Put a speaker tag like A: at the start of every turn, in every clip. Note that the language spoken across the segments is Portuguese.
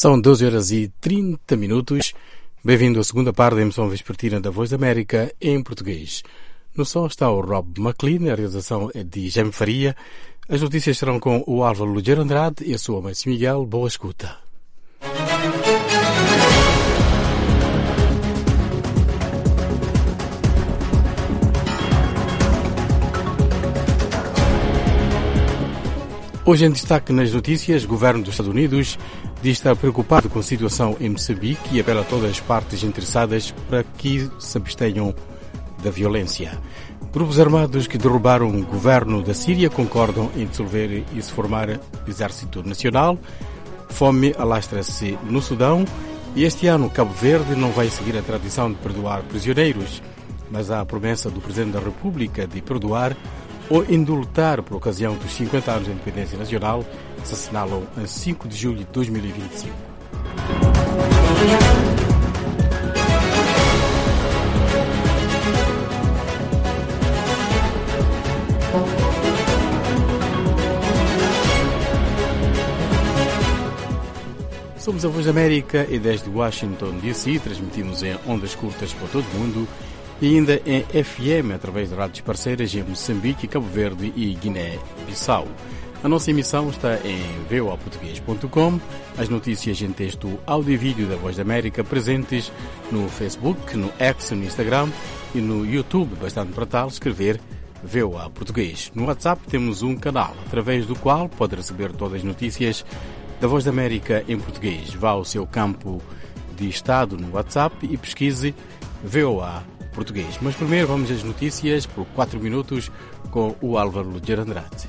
A: São 12h30. Bem-vindo à segunda parte da emissão vespertina da Voz da América em português. No som está o Rob McLean, a realização é de Jaime Faria. As notícias serão com o Álvaro Luger Andrade e a sua mãe Miguel. Boa escuta. Hoje em destaque nas notícias, o governo dos Estados Unidos diz estar preocupado com a situação em Moçambique e apela a todas as partes interessadas para que se abstenham da violência. Grupos armados que derrubaram o governo da Síria concordam em dissolver e se formar Exército Nacional. Fome alastra-se no Sudão e este ano Cabo Verde não vai seguir a tradição de perdoar prisioneiros, mas há a promessa do Presidente da República de perdoar ou indultar por ocasião dos 50 anos da independência nacional, que se assinalam a 5 de julho de 2025. Somos a Voz da América e desde Washington, D.C. transmitimos em ondas curtas para todo o mundo e ainda em FM através de rádios parceiras em Moçambique, Cabo Verde e Guiné-Bissau. A nossa emissão está em voaportugues.com, as notícias em texto, áudio e vídeo da Voz da América presentes no Facebook, no X, no Instagram e no YouTube. Bastante para tal escrever VOA Português. No WhatsApp temos um canal através do qual pode receber todas as notícias da Voz da América em português. Vá ao seu campo de estado no WhatsApp e pesquise VOA Português. Mas primeiro vamos às notícias por 4 minutos com o Álvaro Luger Andrade.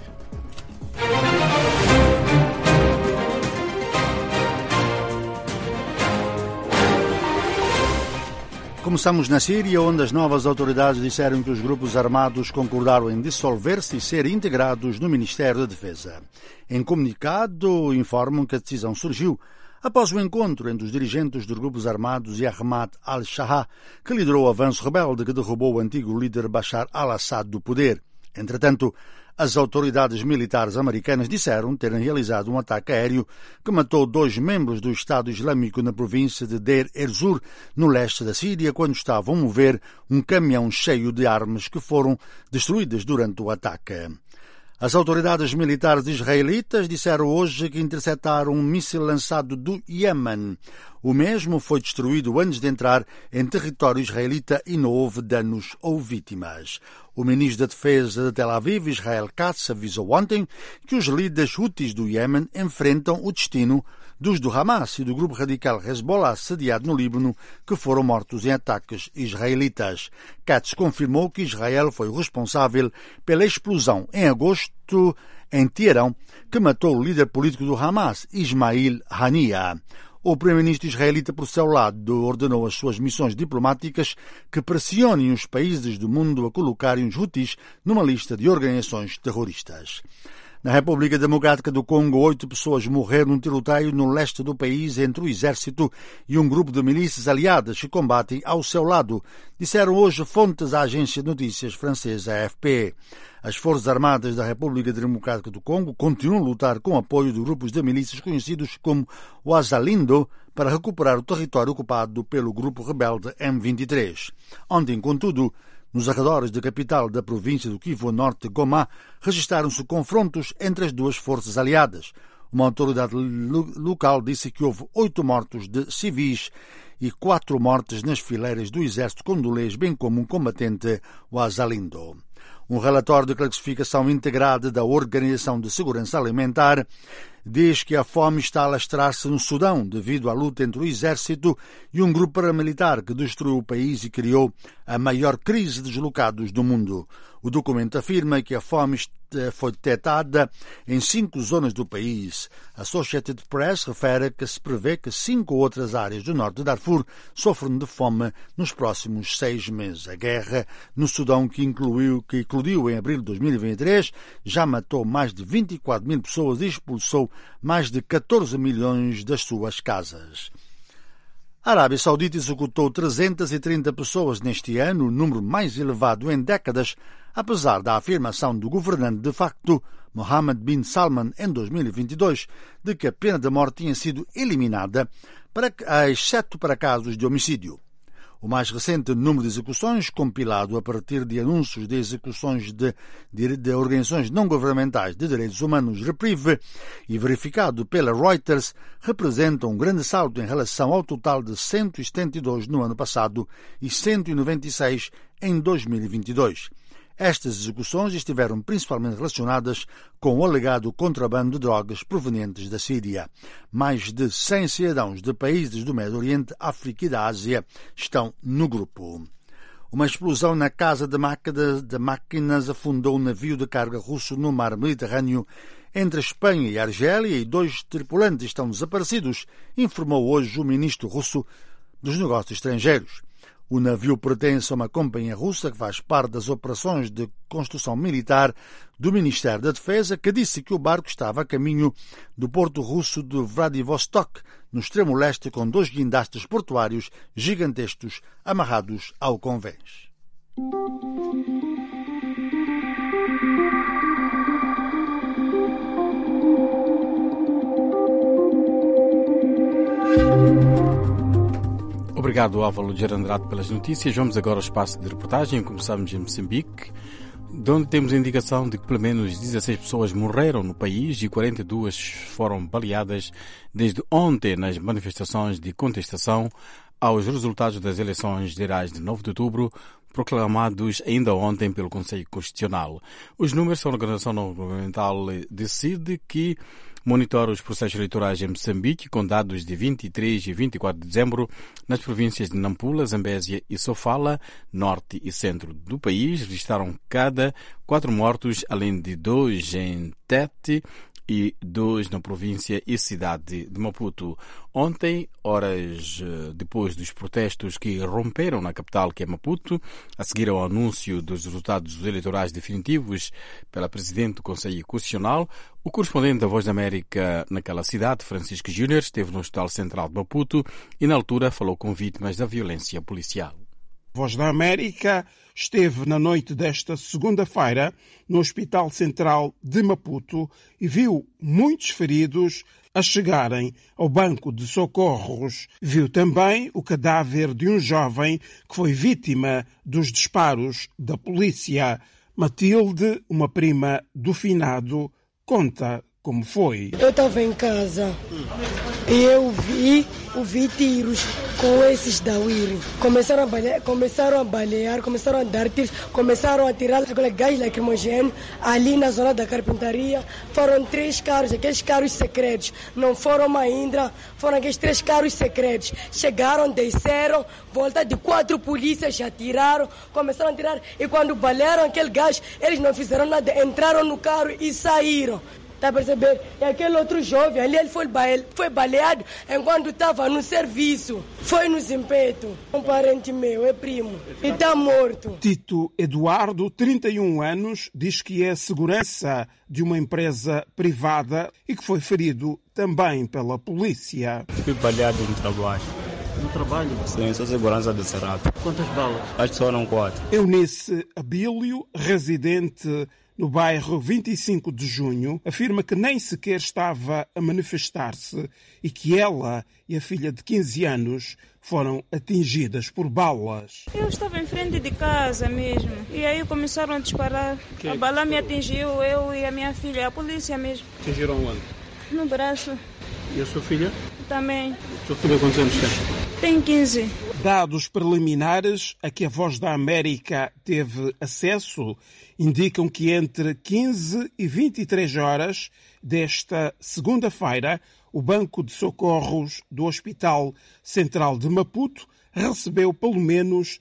B: Começamos na Síria, onde as novas autoridades disseram que os grupos armados concordaram em dissolver-se e ser integrados no Ministério da Defesa. Em comunicado, informam que a decisão surgiu após o encontro entre os dirigentes dos grupos armados e Ahmad al-Shah, que liderou o avanço rebelde que derrubou o antigo líder Bashar al-Assad do poder. Entretanto, as autoridades militares americanas disseram terem realizado um ataque aéreo que matou 2 membros do Estado Islâmico na província de Deir ez-Zor, no leste da Síria, quando estavam a mover um caminhão cheio de armas que foram destruídas durante o ataque. As autoridades militares israelitas disseram hoje que interceptaram um míssil lançado do Iêmen. O mesmo foi destruído antes de entrar em território israelita e não houve danos ou vítimas. O ministro da Defesa de Tel Aviv, Israel Katz, avisou ontem que os líderes houthis do Iêmen enfrentam o destino dos do Hamas e do grupo radical Hezbollah, sediado no Líbano, que foram mortos em ataques israelitas. Katz confirmou que Israel foi o responsável pela explosão em agosto em Teherão, que matou o líder político do Hamas, Ismail Haniyeh. O primeiro-ministro israelita, por seu lado, ordenou às suas missões diplomáticas que pressionem os países do mundo a colocarem os Houthis numa lista de organizações terroristas. Na República Democrática do Congo, 8 pessoas morreram num tiroteio no leste do país entre o exército e um grupo de milícias aliadas que combatem ao seu lado, disseram hoje fontes à agência de notícias francesa AFP. As Forças Armadas da República Democrática do Congo continuam a lutar com o apoio de grupos de milícias conhecidos como o Azalindo para recuperar o território ocupado pelo grupo rebelde M23. Ontem, contudo, nos arredores da capital da província do Kivu Norte, Goma, registaram-se confrontos entre as duas forças aliadas. Uma autoridade local disse que houve 8 mortos de civis e 4 mortes nas fileiras do exército congolês, bem como um combatente, o Azalindo. Um relatório de classificação integrada da Organização de Segurança Alimentar diz que a fome está a alastrar-se no Sudão devido à luta entre o exército e um grupo paramilitar que destruiu o país e criou a maior crise de deslocados do mundo. O documento afirma que a fome foi detectada em 5 zonas do país. A Associated Press refere que se prevê que 5 outras áreas do norte de Darfur sofrem de fome nos próximos 6 meses. A guerra no Sudão, que eclodiu em abril de 2023, já matou mais de 24 mil pessoas e expulsou mais de 14 milhões das suas casas. A Arábia Saudita executou 330 pessoas neste ano, o número mais elevado em décadas, apesar da afirmação do governante de facto, Mohammed bin Salman em 2022 de que a pena de morte tinha sido eliminada, exceto para casos de homicídio. O mais recente número de execuções, compilado a partir de anúncios de execuções de organizações não-governamentais de direitos humanos, Reprieve, e verificado pela Reuters, representa um grande salto em relação ao total de 172 no ano passado e 196 em 2022. Estas execuções estiveram principalmente relacionadas com o alegado contrabando de drogas provenientes da Síria. Mais de 100 cidadãos de países do Médio Oriente, África e da Ásia estão no grupo. Uma explosão na casa de máquinas afundou um navio de carga russo no mar Mediterrâneo entre a Espanha e a Argélia e 2 tripulantes estão desaparecidos, informou hoje o ministro russo dos Negócios Estrangeiros. O navio pertence a uma companhia russa que faz parte das operações de construção militar do Ministério da Defesa, que disse que o barco estava a caminho do porto russo de Vladivostok, no extremo leste, com 2 guindastes portuários gigantescos amarrados ao convés.
A: Obrigado, Álvaro Gerandrato, pelas notícias. Vamos agora ao espaço de reportagem. Começamos em Moçambique, de onde temos a indicação de que pelo menos 16 pessoas morreram no país e 42 foram baleadas desde ontem nas manifestações de contestação aos resultados das eleições gerais de 9 de outubro, proclamados ainda ontem pelo Conselho Constitucional. Os números são a organização não governamental decide que monitora os processos eleitorais em Moçambique com dados de 23 e 24 de dezembro nas províncias de Nampula, Zambésia e Sofala, norte e centro do país. Registraram cada 4 mortos, além de 2 em Tete e 2 na província e cidade de Maputo. Ontem, horas depois dos protestos que romperam na capital, que é Maputo, a seguir ao anúncio dos resultados eleitorais definitivos pela Presidente do Conselho Constitucional, o correspondente da Voz da América naquela cidade, Francisco Júnior, esteve no Hospital Central de Maputo e, na altura, falou com vítimas da violência policial.
C: Voz da América esteve na noite desta segunda-feira no Hospital Central de Maputo e viu muitos feridos a chegarem ao banco de socorros. Viu também o cadáver de um jovem que foi vítima dos disparos da polícia. Matilde, uma prima do finado, conta como foi.
D: Eu estava em casa e eu vi tiros com esses da UIR. Começaram a balear, começaram a dar tiros, começaram a tirar aquele gás lacrimogêneo ali na zona da carpintaria. Foram 3 carros, aqueles carros secretos. Não foram Mahindra, foram aqueles 3 carros secretos. Chegaram, desceram, volta de 4 polícias, atiraram, começaram a tirar. E quando balearam aquele gás, eles não fizeram nada, entraram no carro e saíram. Está a perceber? E aquele outro jovem ali, ele foi baleado enquanto estava no serviço. Foi no Zimpeto. Um parente meu, é primo. E está morto.
C: Tito Eduardo, 31 anos, diz que é segurança de uma empresa privada e que foi ferido também pela polícia.
E: Fui baleado no trabalho.
F: No trabalho?
E: Sim, sou segurança do Cerrado.
F: Quantas balas?
E: Acho que foram 4.
C: Eunice Abílio, residente no bairro 25 de Junho, afirma que nem sequer estava a manifestar-se e que ela e a filha de 15 anos foram atingidas por balas.
G: Eu estava em frente de casa mesmo e aí começaram a disparar. A bala me atingiu, eu e a minha filha, a polícia mesmo.
F: Atingiram onde?
G: No braço.
F: E a sua filha?
G: Também.
F: Sua filha quantos anos tem?
G: Tem 15.
C: Dados preliminares a que a Voz da América teve acesso indicam que entre 15 e 23 horas desta segunda-feira, o Banco de Socorros do Hospital Central de Maputo recebeu pelo menos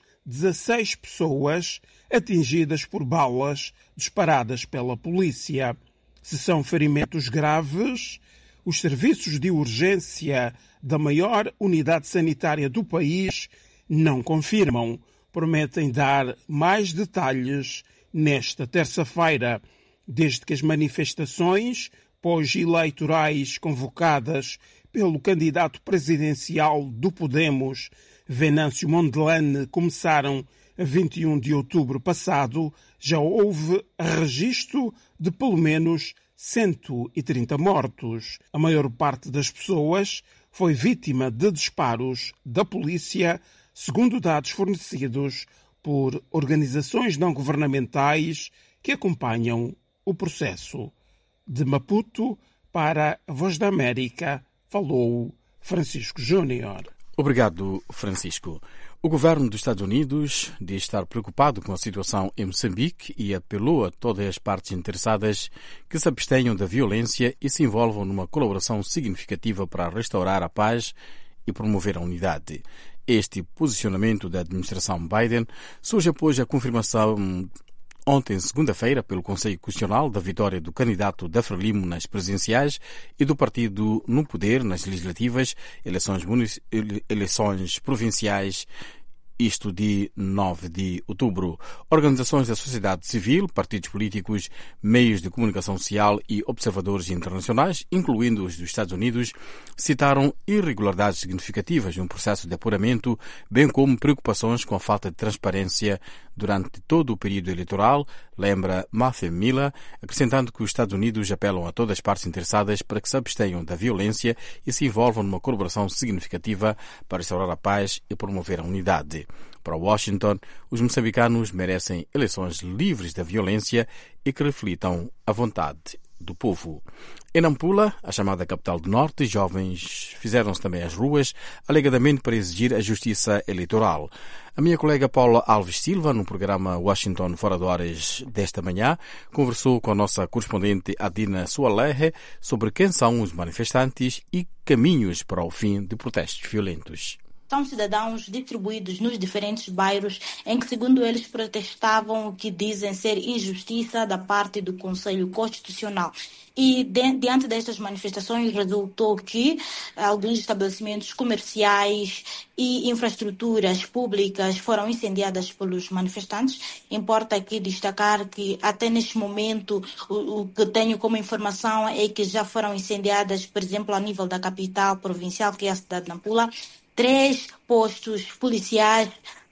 C: 16 pessoas atingidas por balas disparadas pela polícia. Se são ferimentos graves, os serviços de urgência da maior unidade sanitária do país não confirmam. Prometem dar mais detalhes nesta terça-feira, desde que as manifestações pós-eleitorais convocadas pelo candidato presidencial do Podemos, Venâncio Mondlane, começaram a 21 de outubro passado, já houve registro de pelo menos 130 mortos. A maior parte das pessoas foi vítima de disparos da polícia, segundo dados fornecidos por organizações não-governamentais que acompanham o processo. De Maputo, para a Voz da América, falou Francisco Júnior.
A: Obrigado, Francisco. O governo dos Estados Unidos diz estar preocupado com a situação em Moçambique e apelou a todas as partes interessadas que se abstenham da violência e se envolvam numa colaboração significativa para restaurar a paz e promover a unidade. Este posicionamento da administração Biden surge após a confirmação ontem, segunda-feira, pelo Conselho Constitucional da vitória do candidato da Frelimo nas presidenciais e do partido no poder nas legislativas, eleições provinciais, isto de 9 de outubro. Organizações da sociedade civil, partidos políticos, meios de comunicação social e observadores internacionais, incluindo os dos Estados Unidos, citaram irregularidades significativas no processo de apuramento, bem como preocupações com a falta de transparência durante todo o período eleitoral, lembra Matthew Miller, acrescentando que os Estados Unidos apelam a todas as partes interessadas para que se abstenham da violência e se envolvam numa colaboração significativa para restaurar a paz e promover a unidade. Para Washington, os moçambicanos merecem eleições livres da violência e que reflitam a vontade do povo. Em Nampula, a chamada capital do Norte, jovens fizeram-se também às ruas, alegadamente para exigir a justiça eleitoral. A minha colega Paula Alves Silva, no programa Washington Fora de Horas desta manhã, conversou com a nossa correspondente Adina Sualehe sobre quem são os manifestantes e caminhos para o fim de protestos violentos.
H: São cidadãos distribuídos nos diferentes bairros em que, segundo eles, protestavam o que dizem ser injustiça da parte do Conselho Constitucional. E diante destas manifestações resultou que alguns estabelecimentos comerciais e infraestruturas públicas foram incendiadas pelos manifestantes. Importa aqui destacar que até neste momento o que tenho como informação é que já foram incendiadas, por exemplo, a nível da capital provincial, que é a cidade de Nampula, 3 postos policiais,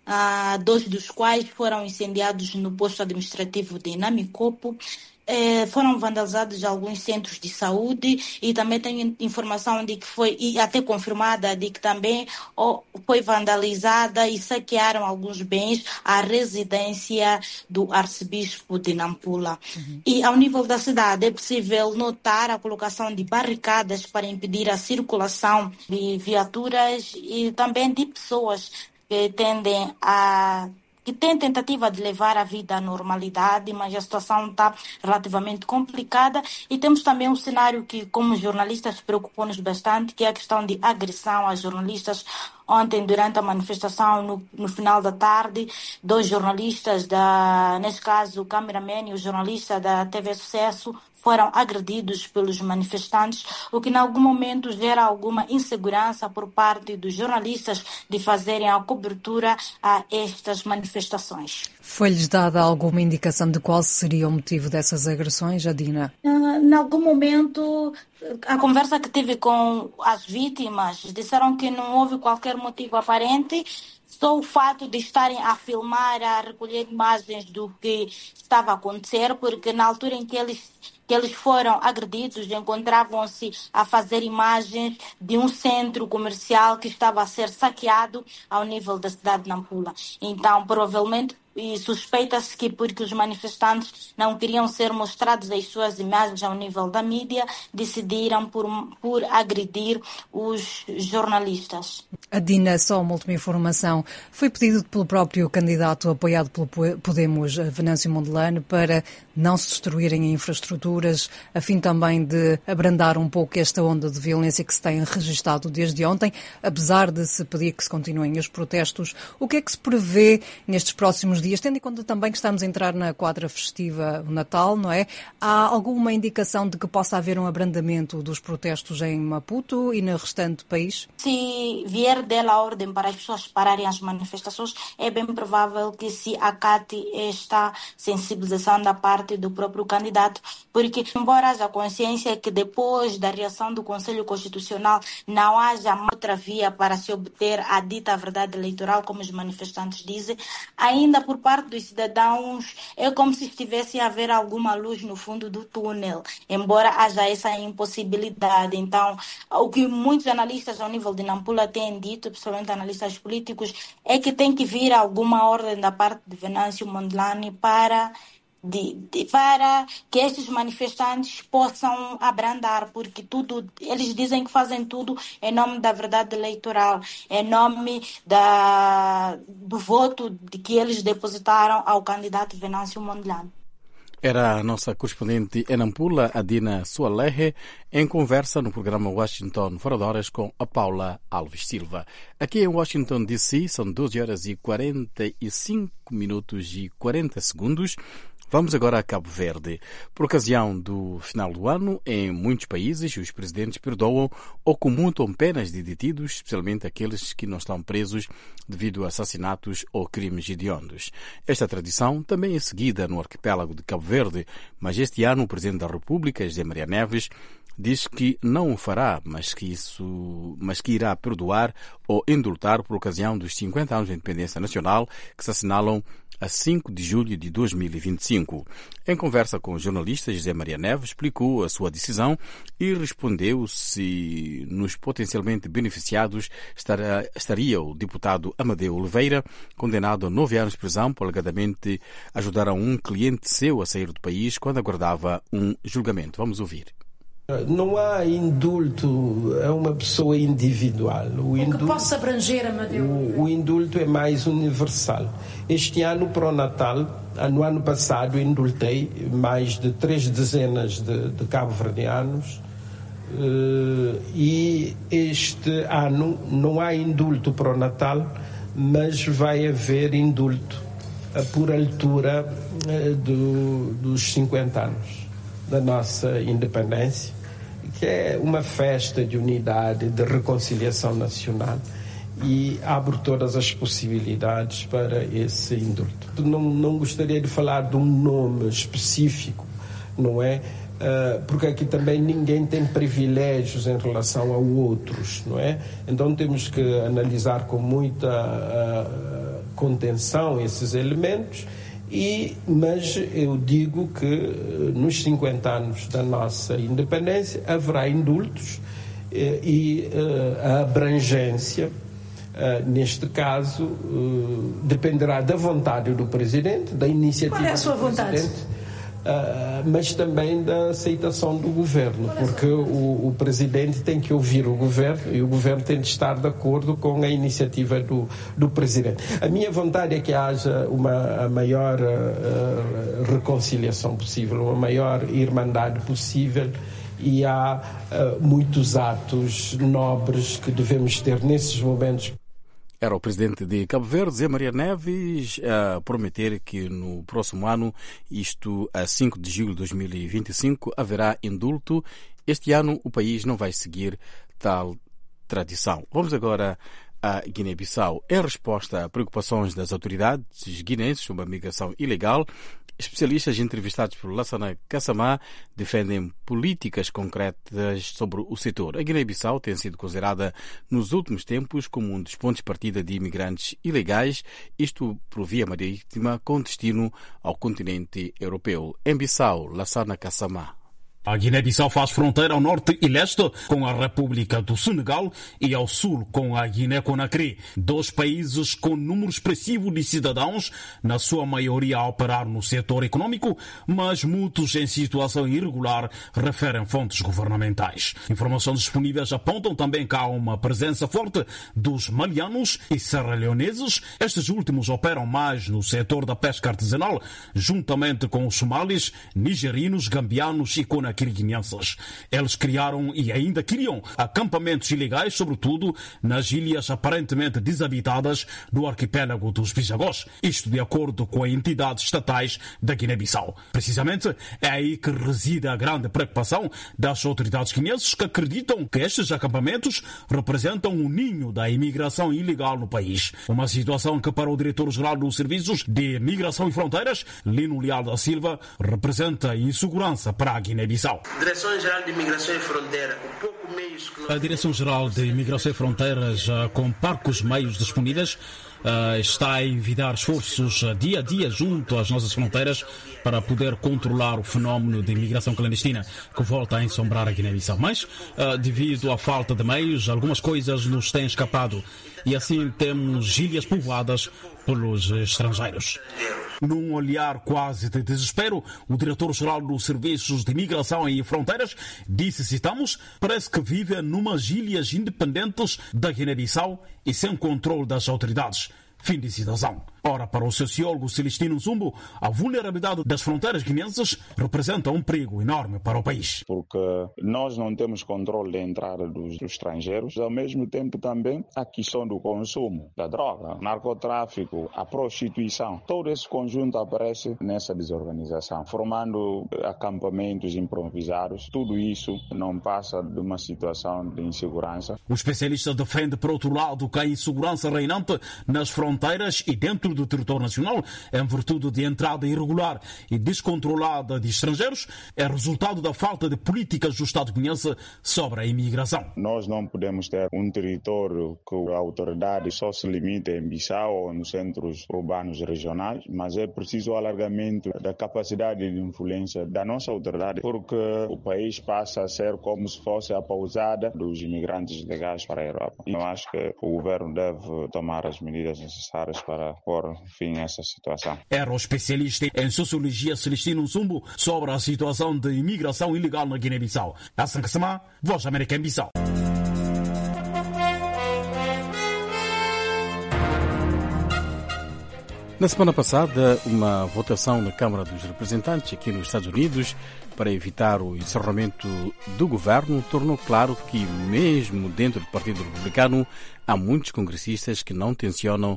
H: 2 dos quais foram incendiados no posto administrativo de Namicopo. Foram vandalizados alguns centros de saúde e também tenho informação de que foi, e até confirmada, de que também foi vandalizada e saquearam alguns bens à residência do arcebispo de Nampula. E ao nível da cidade é possível notar a colocação de barricadas para impedir a circulação de viaturas e também de pessoas que têm tentativa de levar a vida à normalidade, mas a situação está relativamente complicada. E temos também um cenário que, como jornalistas, preocupou-nos bastante, que é a questão de agressão a jornalistas. Ontem, durante a manifestação, no final da tarde, 2 jornalistas, neste caso o cameraman e o jornalista da TV Sucesso, foram agredidos pelos manifestantes, o que em algum momento gera alguma insegurança por parte dos jornalistas de fazerem a cobertura a estas manifestações.
I: Foi-lhes dada alguma indicação de qual seria o motivo dessas agressões, Adina?
H: Em algum momento, a conversa que tive com as vítimas, disseram que não houve qualquer motivo aparente, só o fato de estarem a filmar, a recolher imagens do que estava a acontecer, porque na altura em que eles foram agredidos, encontravam-se a fazer imagens de um centro comercial que estava a ser saqueado ao nível da cidade de Nampula. Então, provavelmente, e suspeita-se que porque os manifestantes não queriam ser mostrados as suas imagens ao nível da mídia, decidiram por agredir os jornalistas.
I: Adina, só uma última informação. Foi pedido pelo próprio candidato apoiado pelo Podemos, Venâncio Mondelano, para não se destruírem infraestruturas, a fim também de abrandar um pouco esta onda de violência que se tem registado desde ontem, apesar de se pedir que se continuem os protestos. O que é que se prevê nestes próximos dias, tendo em conta também que estamos a entrar na quadra festiva, o Natal, não é? Há alguma indicação de que possa haver um abrandamento dos protestos em Maputo e no restante do país?
H: Se vier dela a ordem para as pessoas pararem as manifestações, é bem provável que se acate esta sensibilização da parte do próprio candidato, porque embora haja consciência que depois da reação do Conselho Constitucional não haja outra via para se obter a dita verdade eleitoral, como os manifestantes dizem, ainda por por parte dos cidadãos é como se estivesse a haver alguma luz no fundo do túnel, embora haja essa impossibilidade. Então, o que muitos analistas ao nível de Nampula têm dito, principalmente analistas políticos, é que tem que vir alguma ordem da parte de Venâncio Mondlane para que estes manifestantes possam abrandar, porque eles dizem que fazem tudo em nome da verdade eleitoral, em nome do voto que eles depositaram ao candidato Venâncio Mondlane.
A: Era a nossa correspondente em Nampula, Adina Sualehe, em conversa no programa Washington Fora de Horas com a Paula Alves Silva. Aqui em Washington, D.C., são 12 horas e 45 minutos e 40 segundos. Vamos agora a Cabo Verde. Por ocasião do final do ano, em muitos países, os presidentes perdoam ou comutam penas de detidos, especialmente aqueles que não estão presos devido a assassinatos ou crimes hediondos. Esta tradição também é seguida no arquipélago de Cabo Verde, mas este ano o Presidente da República, José Maria Neves, diz que não o fará, mas que irá perdoar ou indultar por ocasião dos 50 anos de independência nacional que se assinalam a 5 de julho de 2025. Em conversa com o jornalista, José Maria Neves explicou a sua decisão e respondeu se nos potencialmente beneficiados estaria o deputado Amadeu Oliveira, condenado a 9 anos de prisão por alegadamente ajudar a um cliente seu a sair do país quando aguardava um julgamento. Vamos ouvir.
J: Não há indulto a uma pessoa individual. O
I: que possa abranger, Amadeu?
J: O indulto é mais universal. Este ano, para o Natal, no ano passado, indultei mais de 3 dezenas de cabo-verdianos e este ano não há indulto para o Natal, mas vai haver indulto por altura dos 50 anos da nossa independência, que é uma festa de unidade, de reconciliação nacional, e abre todas as possibilidades para esse indulto. Não gostaria de falar de um nome específico, não é? Porque aqui também ninguém tem privilégios em relação a outros, não é? Então temos que analisar com muita contenção esses elementos. Mas eu digo que nos 50 anos da nossa independência haverá indultos e a abrangência, neste caso, dependerá da vontade do Presidente, da iniciativa do Presidente. Qual é a sua vontade? Mas também da aceitação do Governo, porque o Presidente tem que ouvir o Governo e o Governo tem de estar de acordo com a iniciativa do Presidente. A minha vontade é que haja a maior reconciliação possível, uma maior irmandade possível, e há muitos atos nobres que devemos ter nesses momentos.
A: Era o presidente de Cabo Verde, José Maria Neves, a prometer que no próximo ano, isto a 5 de julho de 2025, haverá indulto. Este ano o país não vai seguir tal tradição. Vamos agora a Guiné-Bissau. Em resposta a preocupações das autoridades guineenses sobre a migração ilegal, especialistas entrevistados por Lassana Kassamá defendem políticas concretas sobre o setor. A Guiné-Bissau tem sido considerada nos últimos tempos como um dos pontos de partida de imigrantes ilegais, isto por via marítima com destino ao continente europeu. Em Bissau, Lassana Kassamá.
C: A Guiné-Bissau faz fronteira ao norte e leste com a República do Senegal e ao sul com a Guiné-Conakry, 2 países com número expressivo de cidadãos, na sua maioria a operar no setor econômico, mas muitos em situação irregular, referem fontes governamentais. Informações disponíveis apontam também que há uma presença forte dos malianos e serraleoneses. Estes últimos operam mais no setor da pesca artesanal, juntamente com os somalis, nigerinos, gambianos e conakry. Eles criaram e ainda criam acampamentos ilegais, sobretudo nas ilhas aparentemente desabitadas do arquipélago dos Bijagós, isto de acordo com as entidades estatais da Guiné-Bissau. Precisamente é aí que reside a grande preocupação das autoridades guineenses, que acreditam que estes acampamentos representam um ninho da imigração ilegal no país. Uma situação que, para o diretor-geral dos Serviços de Migração e Fronteiras, Lino Leal da Silva, representa insegurança para a Guiné-Bissau.
K: Direção-Geral de Imigração e Fronteira,
C: a Direção-Geral de Imigração e Fronteiras, com parcos meios disponíveis,
L: está a envidar esforços dia a dia junto às nossas fronteiras para poder controlar o fenómeno de imigração clandestina que volta a ensombrar a Guiné-Bissau. Mas, devido à falta de meios, algumas coisas nos têm escapado e assim temos ilhas povoadas pelos estrangeiros. Num olhar quase de desespero, o diretor-geral dos Serviços de Imigração e Fronteiras disse, citamos, parece que vive numas ilhas independentes da Guiné-Bissau e sem controle das autoridades. Fim de citação. Ora, para o sociólogo Celestino Zumbo, a vulnerabilidade das fronteiras guineenses representa um perigo enorme para o país.
M: Porque nós não temos controle da entrada dos estrangeiros, ao mesmo tempo também a questão do consumo da droga, narcotráfico, a prostituição. Todo esse conjunto aparece nessa desorganização, formando acampamentos improvisados. Tudo isso não passa de uma situação de insegurança.
L: O especialista defende, por outro lado, que a insegurança reinante nas fronteiras e dentro do território nacional, em virtude de entrada irregular e descontrolada de estrangeiros, é resultado da falta de políticas do Estado guineense sobre a imigração.
M: Nós não podemos ter um território que a autoridade só se limita em Bissau ou nos centros urbanos regionais, mas é preciso o alargamento da capacidade de influência da nossa autoridade, porque o país passa a ser como se fosse a pousada dos imigrantes legais para a Europa. E eu acho que o governo deve tomar as medidas necessárias para pôr fim a essa situação.
L: Era o especialista em sociologia Celestino Zumbo sobre a situação de imigração ilegal na Guiné-Bissau. Hassan Kassamá, Voz da América em Bissau.
A: Na semana passada, uma votação na Câmara dos Representantes aqui nos Estados Unidos para evitar o encerramento do governo tornou claro que, mesmo dentro do Partido Republicano, há muitos congressistas que não tencionam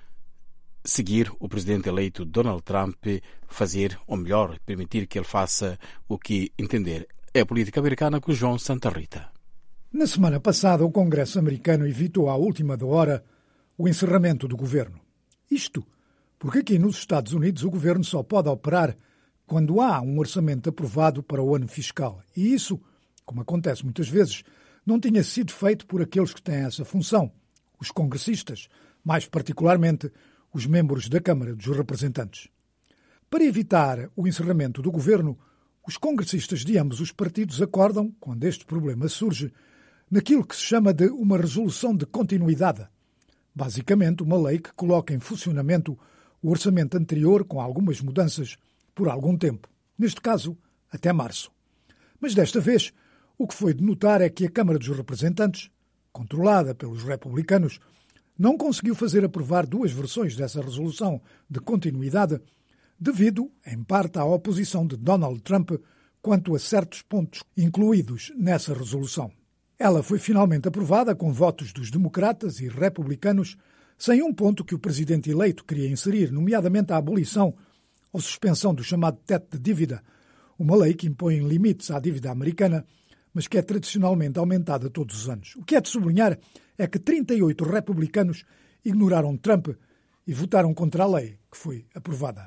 A: seguir o presidente eleito Donald Trump, fazer, ou melhor, permitir que ele faça o que entender. É a política americana com João Santa Rita.
N: Na semana passada, o Congresso americano evitou à última da hora o encerramento do governo. Isto porque aqui nos Estados Unidos o governo só pode operar quando há um orçamento aprovado para o ano fiscal. E isso, como acontece muitas vezes, não tinha sido feito por aqueles que têm essa função, os congressistas, mais particularmente os membros da Câmara dos Representantes. Para evitar o encerramento do governo, os congressistas de ambos os partidos acordam, quando este problema surge, naquilo que se chama de uma resolução de continuidade. Basicamente, uma lei que coloca em funcionamento o orçamento anterior com algumas mudanças por algum tempo. Neste caso, até março. Mas desta vez, o que foi de notar é que a Câmara dos Representantes, controlada pelos republicanos, não conseguiu fazer aprovar duas versões dessa resolução de continuidade devido, em parte, à oposição de Donald Trump quanto a certos pontos incluídos nessa resolução. Ela foi finalmente aprovada com votos dos democratas e republicanos, sem um ponto que o presidente eleito queria inserir, nomeadamente a abolição ou suspensão do chamado teto de dívida, uma lei que impõe limites à dívida americana, mas que é tradicionalmente aumentada todos os anos. O que é de sublinhar é que 38 republicanos ignoraram Trump e votaram contra a lei que foi aprovada.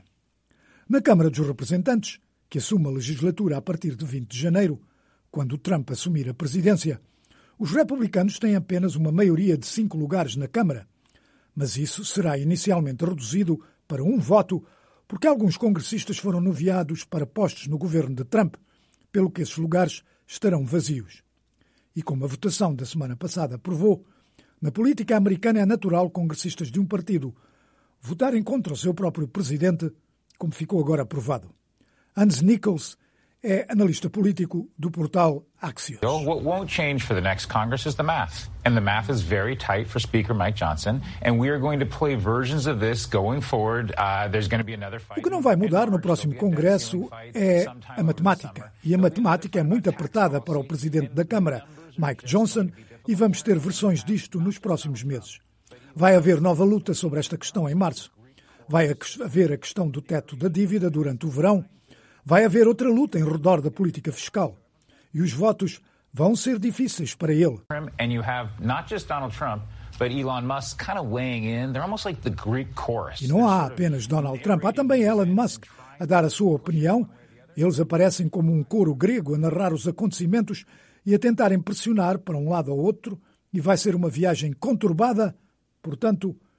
N: Na Câmara dos Representantes, que assume a legislatura a partir de 20 de janeiro, quando Trump assumir a presidência, os republicanos têm apenas uma maioria de 5 lugares na Câmara, mas isso será inicialmente reduzido para um voto, porque alguns congressistas foram nomeados para postos no governo de Trump, pelo que esses lugares estarão vazios. E como a votação da semana passada provou, na política americana é natural congressistas de um partido votarem contra o seu próprio presidente, como ficou agora provado. Hans Nichols é analista político do portal Axios.
O: What won't change for the next Congress is the math. And the math is very tight for Speaker Mike Johnson. And we are going to play versions of this going forward. There's going to be another fight.
N: O que não vai mudar no próximo Congresso é a matemática. E a matemática é muito apertada para o presidente da Câmara, Mike Johnson, e vamos ter versões disto nos próximos meses. Vai haver nova luta sobre esta questão em março. Vai haver a questão do teto da dívida durante o verão. Vai haver outra luta em redor da política fiscal. E os votos vão ser difíceis para ele.
O: And you have not just Donald Trump, but Elon Musk kind of weighing in. They're almost like the Greek chorus.
N: E não há apenas Donald Trump, há também Elon Musk a dar a sua opinião. Eles aparecem como um coro grego a narrar os acontecimentos e a tentarem pressionar para um lado ou outro, e vai ser uma viagem conturbada, portanto,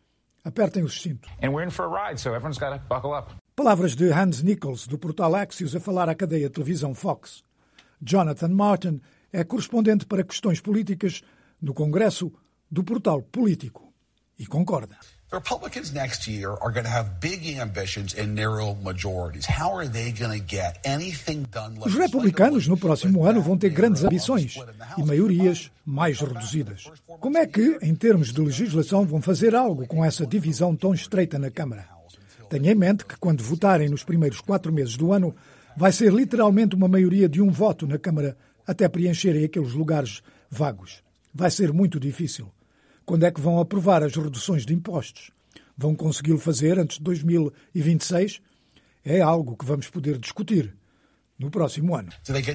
N: Apertem os cintos.
O: And we're in for a ride, so everyone's got to buckle up.
N: Palavras de Hans Nichols, do portal Axios, a falar à cadeia de televisão Fox. Jonathan Martin é correspondente para questões políticas no Congresso do portal Político. E concorda.
P: The Republicans next year are going to have big ambitions and narrow majorities. How are they going to get anything done?
N: Os republicanos no próximo ano vão ter grandes ambições e maiorias mais reduzidas. Como é que, em termos de legislação, vão fazer algo com essa divisão tão estreita na Câmara? Tenha em mente que, quando votarem nos primeiros 4 meses do ano, vai ser literalmente uma maioria de um voto na Câmara até preencherem aqueles lugares vagos. Vai ser muito difícil. Quando é que vão aprovar as reduções de impostos? Vão consegui-lo fazer antes de 2026? É algo que vamos poder discutir no próximo ano.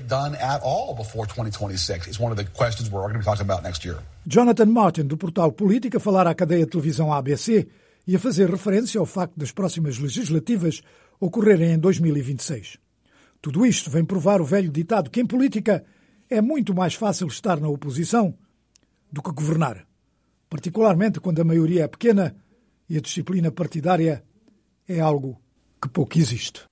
N: Jonathan Martin, do portal Política, a falar à cadeia de televisão ABC e a fazer referência ao facto das próximas legislativas ocorrerem em 2026. Tudo isto vem provar o velho ditado que, em política, é muito mais fácil estar na oposição do que governar. Particularmente quando a maioria é pequena e a disciplina partidária é algo que pouco existe.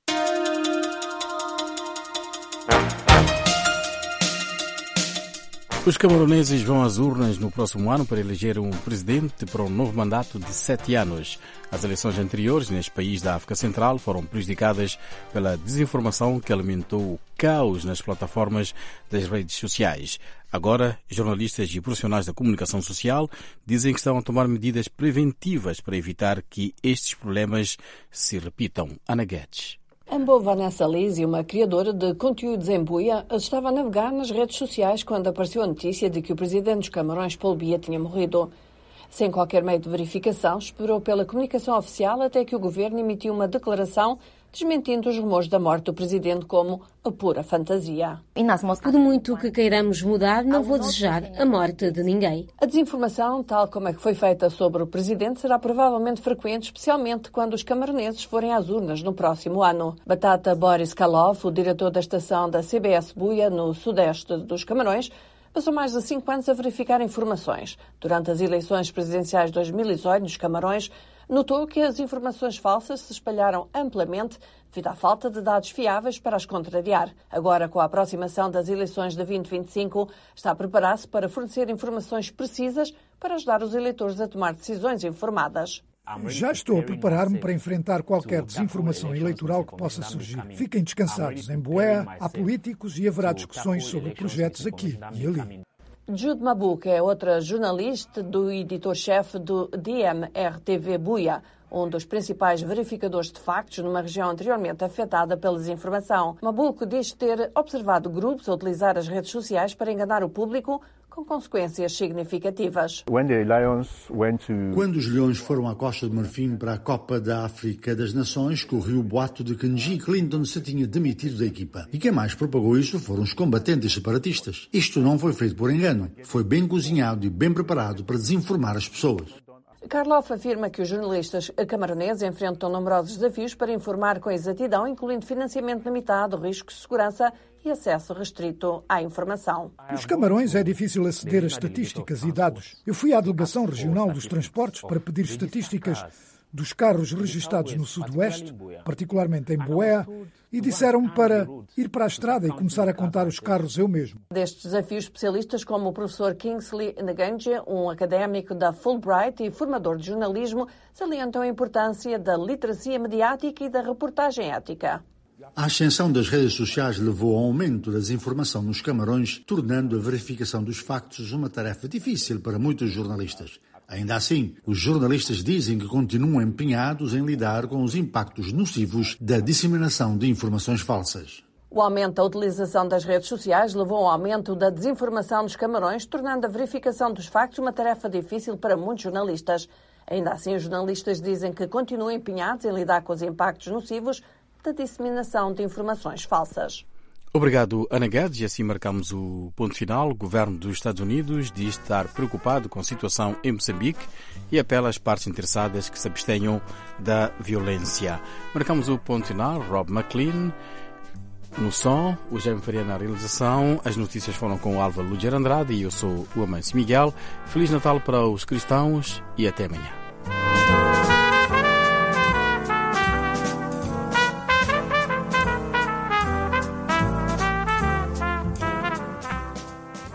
A: Os camaroneses vão às urnas no próximo ano para eleger um presidente para um novo mandato de 7 anos. As eleições anteriores neste país da África Central foram prejudicadas pela desinformação que alimentou o caos nas plataformas das redes sociais. Agora, jornalistas e profissionais da comunicação social dizem que estão a tomar medidas preventivas para evitar que estes problemas se repitam. Ana Guedes.
Q: Ambo Vanessa Lisi, uma criadora de conteúdos em Buia, estava a navegar nas redes sociais quando apareceu a notícia de que o presidente dos Camarões, Paul Biya, tinha morrido. Sem qualquer meio de verificação, esperou pela comunicação oficial até que o governo emitiu uma declaração desmentindo os rumores da morte do presidente como a pura fantasia.
R: Por muito que queiramos mudar, não vou desejar a morte de ninguém.
Q: A desinformação, tal como é que foi feita sobre o presidente, será provavelmente frequente, especialmente quando os camaroneses forem às urnas no próximo ano. Batata Boris Karloff, o diretor da estação da CBS Buia, no sudeste dos Camarões, passou mais de 5 anos a verificar informações. Durante as eleições presidenciais de 2018 nos Camarões, notou que as informações falsas se espalharam amplamente devido à falta de dados fiáveis para as contrariar. Agora, com a aproximação das eleições de 2025, está a preparar-se para fornecer informações precisas para ajudar os eleitores a tomar decisões informadas.
N: Já estou a preparar-me para enfrentar qualquer desinformação eleitoral que possa surgir. Fiquem descansados. Em Buea há políticos e haverá discussões sobre projetos aqui e ali.
Q: Jude Mabuk é outra jornalista do editor-chefe do DMR-TV Buia, um dos principais verificadores de factos numa região anteriormente afetada pela desinformação. Mabuk diz ter observado grupos a utilizar as redes sociais para enganar o público, com consequências significativas.
B: Quando os Leões foram à Costa de Marfim para a Copa da África das Nações, correu o boato de que Nji Clinton se tinha demitido da equipa. E quem mais propagou isto foram os combatentes separatistas. Isto não foi feito por engano. Foi bem cozinhado e bem preparado para desinformar as pessoas.
Q: Karloff afirma que os jornalistas camaroneses enfrentam numerosos desafios para informar com exatidão, incluindo financiamento limitado, riscos de segurança e acesso restrito à informação.
N: Nos Camarões é difícil aceder a estatísticas e dados. Eu fui à Delegação Regional dos Transportes para pedir estatísticas dos carros registados no Sudoeste, particularmente em Buea, e disseram-me para ir para a estrada e começar a contar os carros eu mesmo.
Q: Destes desafios, especialistas como o professor Kingsley Ngange, um académico da Fulbright e formador de jornalismo, salientam a importância da literacia mediática e da reportagem ética.
B: A ascensão das redes sociais levou ao aumento da desinformação nos Camarões, tornando a verificação dos factos uma tarefa difícil para muitos jornalistas. Ainda assim, os jornalistas dizem que continuam empenhados em lidar com os impactos nocivos da disseminação de informações falsas.
Q: O aumento da utilização das redes sociais levou ao aumento da desinformação nos Camarões, tornando a verificação dos factos uma tarefa difícil para muitos jornalistas. Ainda assim, os jornalistas dizem que continuam empenhados em lidar com os impactos nocivos da disseminação de informações falsas.
A: Obrigado, Ana Guedes. E assim marcamos o ponto final. O governo dos Estados Unidos diz estar preocupado com a situação em Moçambique e apela às partes interessadas que se abstenham da violência. Marcamos o ponto final. Rob McLean no som, o Jaime Faria na realização. As notícias foram com o Álvaro Luger Andrade e eu sou o Amâncio Miguel. Feliz Natal para os cristãos e até amanhã.